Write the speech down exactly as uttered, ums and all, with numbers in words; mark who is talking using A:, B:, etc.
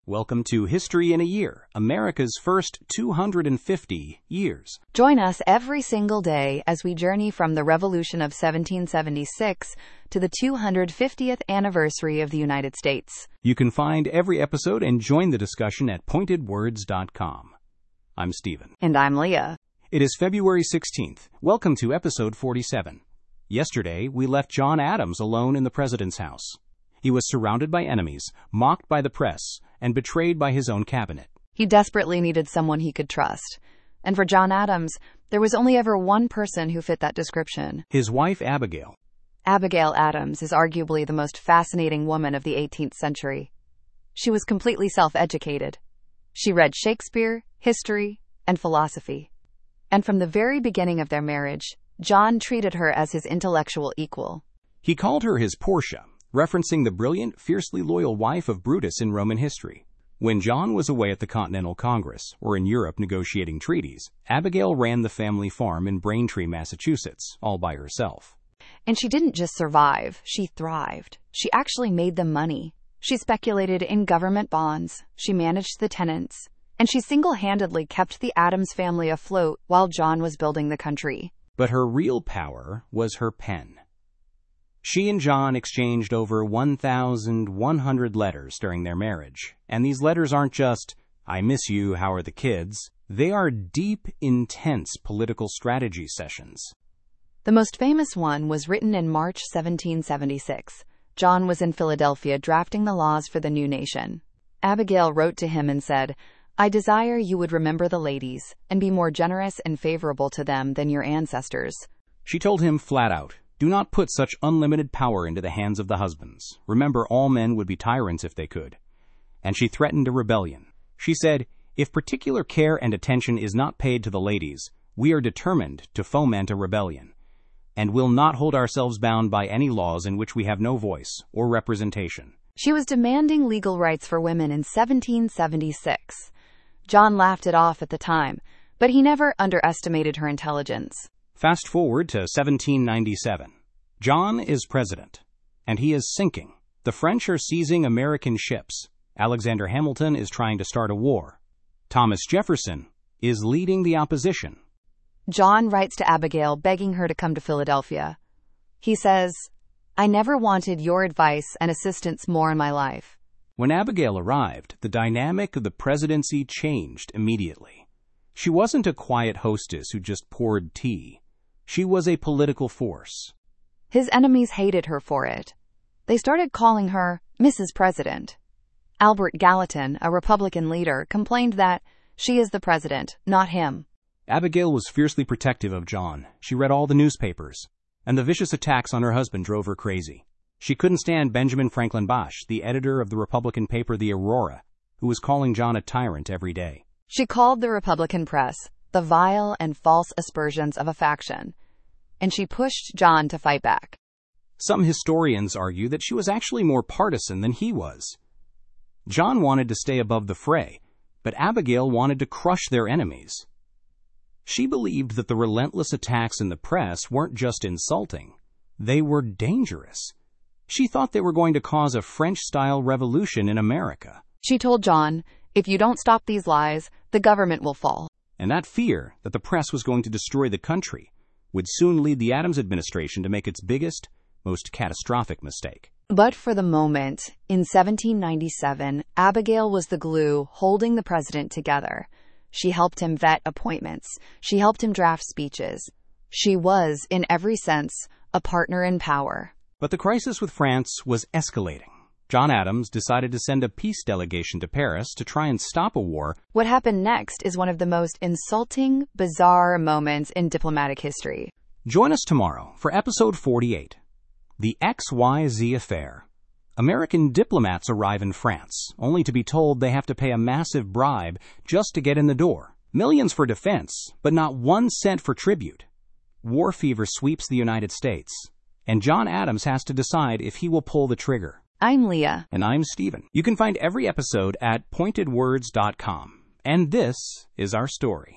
A: Welcome to History in a Year, America's first two hundred fifty years.
B: Join us every single day as we journey from the Revolution of seventeen seventy-six to the two hundred fiftieth anniversary of the United States.
A: You can find every episode and join the discussion at pointed words dot com. I'm Stephen.
B: And I'm Leah.
A: It is February sixteenth. Welcome to episode forty-seven. Yesterday, we left John Adams alone in the president's house. He was surrounded by enemies, mocked by the press, and betrayed by his own cabinet.
B: He desperately needed someone he could trust. And for John Adams, there was only ever one person who fit that description.
A: His wife, Abigail.
B: Abigail Adams is arguably the most fascinating woman of the eighteenth century. She was completely self-educated. She read Shakespeare, history, and philosophy. And from the very beginning of their marriage, John treated her as his intellectual equal.
A: He called her his Portia, referencing the brilliant, fiercely loyal wife of Brutus in Roman history. When John was away at the Continental Congress, or in Europe negotiating treaties, Abigail ran the family farm in Braintree, Massachusetts, all by herself.
B: And she didn't just survive, she thrived. She actually made them money. She speculated in government bonds, she managed the tenants, and she single-handedly kept the Adams family afloat while John was building the country.
A: But her real power was her pen. She and John exchanged over one thousand one hundred letters during their marriage. And these letters aren't just, "I miss you, how are the kids?" They are deep, intense political strategy sessions.
B: The most famous one was written in March seventeen seventy-six. John was in Philadelphia drafting the laws for the new nation. Abigail wrote to him and said, "I desire you would remember the ladies and be more generous and favorable to them than your ancestors."
A: She told him flat out, "Do not put such unlimited power into the hands of the husbands. Remember, all men would be tyrants if they could." And she threatened a rebellion. She said, "If particular care and attention is not paid to the ladies, we are determined to foment a rebellion, and will not hold ourselves bound by any laws in which we have no voice or representation."
B: She was demanding legal rights for women in seventeen seventy-six. John laughed it off at the time, but he never underestimated her intelligence.
A: Fast forward to seventeen ninety-seven. John is president, and he is sinking. The French are seizing American ships. Alexander Hamilton is trying to start a war. Thomas Jefferson is leading the opposition.
B: John writes to Abigail begging her to come to Philadelphia. He says, "I never wanted your advice and assistance more in my life."
A: When Abigail arrived, the dynamic of the presidency changed immediately. She wasn't a quiet hostess who just poured tea. She was a political force.
B: His enemies hated her for it. They started calling her Missus President. Albert Gallatin, a Republican leader, complained that she is the president, not him.
A: Abigail was fiercely protective of John. She read all the newspapers, and the vicious attacks on her husband drove her crazy. She couldn't stand Benjamin Franklin Bache, the editor of the Republican paper The Aurora, who was calling John a tyrant every day.
B: She called the Republican press the vile and false aspersions of a faction, and she pushed John to fight back.
A: Some historians argue that she was actually more partisan than he was. John wanted to stay above the fray, but Abigail wanted to crush their enemies. She believed that the relentless attacks in the press weren't just insulting, they were dangerous. She thought they were going to cause a French-style revolution in America.
B: She told John, "If you don't stop these lies, the government will fall."
A: And that fear that the press was going to destroy the country would soon lead the Adams administration to make its biggest, most catastrophic mistake.
B: But for the moment, in seventeen ninety-seven, Abigail was the glue holding the president together. She helped him vet appointments. She helped him draft speeches. She was, in every sense, a partner in power.
A: But the crisis with France was escalating. John Adams decided to send a peace delegation to Paris to try and stop a war.
B: What happened next is one of the most insulting, bizarre moments in diplomatic history.
A: Join us tomorrow for episode forty-eight, The X Y Z Affair. American diplomats arrive in France, only to be told they have to pay a massive bribe just to get in the door. Millions for defense, but not one cent for tribute. War fever sweeps the United States, and John Adams has to decide if he will pull the trigger.
B: I'm Leah.
A: And I'm Stephen. You can find every episode at pointed words dot com. And this is our story.